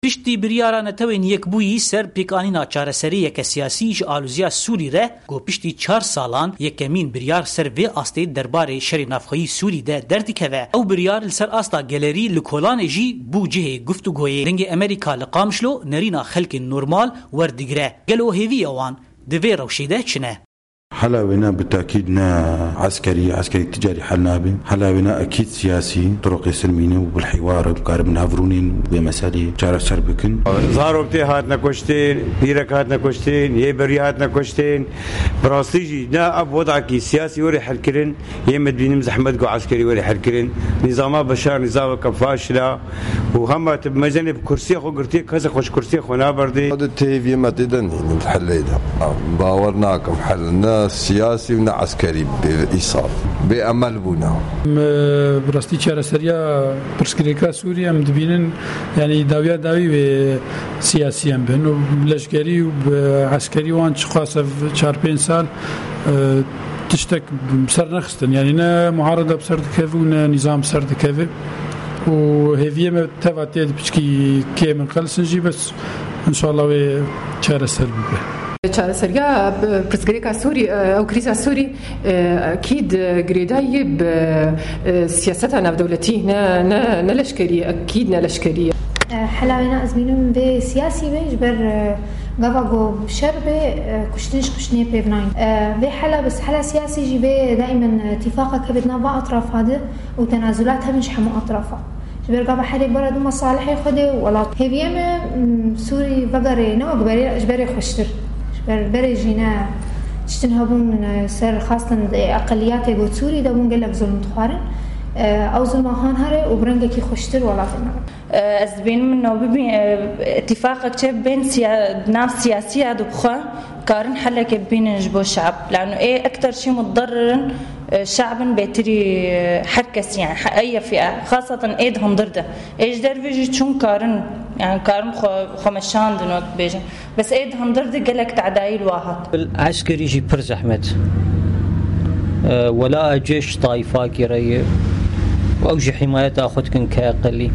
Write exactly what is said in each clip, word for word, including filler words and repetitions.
پشتی بریارا نتوین یک بویی سر پیکانینا چارەسەری یەکە سیاسی ji alûziya Sûrî re got piştî çar salan yekemîn biryar ser vê astê derbarê şerê navxweyî Sûrî de derdikeve. Ew biryar li ser asta gelerî li Kolanê jî bû cihê guftugûyê dengê Amerîka li Qamişlo nerîna xelkên normal werdigire. Gelo hêvî ewan di vê rewşê de çi ne? حلاونا بالتأكيد نا عسكري عسكري تجاري حلنابي حلاونا أكيد سياسي طرق سلمية وبالحوار بقارب نافرونين ومسالي جارة شربكن ظهروا بتي هاتنا كشتين بيرك هاتنا كشتين يبري هاتنا كشتين براستيجي نا أب وضعك سياسي وري حلكرن يمد بين زحمت جو عسكري وري حلكرن نظام بشار نظام كفاشلة وهم تبمجنب كرسي خو قرتي كذا خوش كرسي خو نابردي هذا التيفي ما تدني نتحليها باورناكم حلنا سياسي ونا عسكري بإيصال بأمل بنا براستی چارەسەریە پرسکرێکا سووریا مدبینن يعني داویا داوی به سیاسی هم بن و لشکری و عسکری وان چخواسه چار پنج سال تشتك بسر نخستن يعني نا معارضة بسر دكافي ونا نظام بسر دكافي وهذه ما تفاتيت بشكي كي من خلصنجي بس إن شاء الله وچارەسەر ببه. چارەسەریە پرسکرێکا سووری ئەو کریزا سووری ئەکید گرێدایە بە سیاسەتە ناودەوڵەتی نە لەشکەری ئەکید نە لەشکەریە. حلاوێنە ئەزمینم بێ سیاسی بێ بەر گاوا گۆ شەر بێ کوشتنش کوشتنێ پێ بناین بێ حلا بس حلا سیاسیجی بێ دائما اتفاقەکە بێت ناو ئەطراف هادە و تەنازلات هەمنش هەموو ئەطرافە جبر قبل حد برد مصالح خده ولا هبيم سوري بقري نو بقري جبري خشتر جبر بري جينا تشتنهبون سر خاصة أقليات جو سوري ده بون قلب ظلم تخارن أو ظلم هان هره وبرنجة كي خشتر ولا فينا أزبين منه ببي اتفاق كتير بين سيا ناس سياسية دبخة كارن حلك بين جبو الشعب لأنه إيه أكتر شيء متضرر شعب بيتري حركس يعني أي فئة خاصة إيدهم ضرده إيش درفيجي شون كارن يعني كارن خمشان دنوت بيجن بس إيدهم ضرده قالك تعدايل واحد العسكري يجي برز أحمد أه ولا جيش طائفة كريه وأوجي حماية أخذكن كأقلي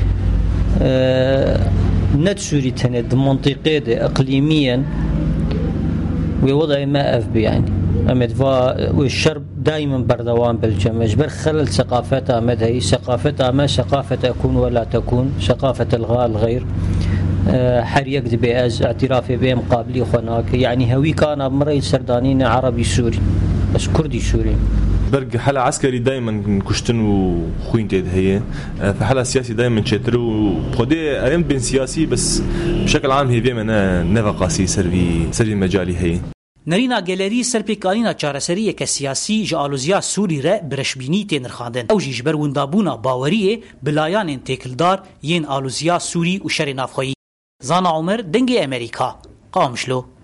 أه نتسوري تند منطقة إقليميا ووضع ما أف بي يعني أمد والشرب دائما بردوان بالجمع جبر خلل ثقافتها أمد هي ثقافتها ما ثقافة أكون ولا تكون ثقافة الغاء الغير أه حريق دبياز اعترافي بهم قابلي خناك يعني هوي كان مري سردانين عربي سوري بس كردي سوري برج حلا عسكري دائما كشتن وخوين تيد هي فحلا سياسي دائما تشترو بخدي أيام بين سياسي بس بشكل عام هي بيمنا نفقاسي سرفي سرفي مجالي هي نرینا گلری سرپیکانینا چارەسەری یەکە سیاسی ji alûziya Sûrî re birişbînî tê nirxandin. Ew jî ji ber windabûna baweriyê bilayanên têkildar yên alûziya Sûrî û şerê navxweyî. Zana Umer dengê Amerîka Qamişlo.